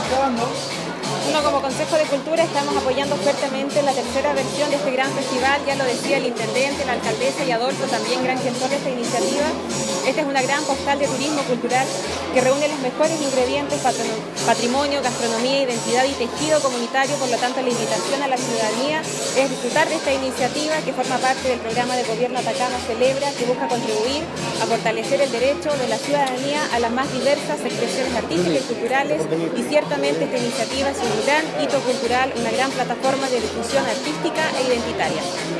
Bueno, como Consejo de Cultura estamos apoyando fuertemente la tercera versión de este gran festival, ya lo decía el intendente, la alcaldesa y Adolfo, también gran gestor de esta iniciativa. Esta es una gran postal de turismo cultural que reúne los mejores ingredientes, patrimonio, gastronomía, identidad y tejido comunitario. Por lo tanto, la invitación a la ciudadanía es disfrutar de esta iniciativa que forma parte del programa de gobierno Atacama Celebra, que busca contribuir a fortalecer el derecho de la ciudadanía a las más diversas expresiones artísticas y culturales, y ciertamente esta iniciativa es un gran hito cultural, una gran plataforma de difusión artística e identitaria.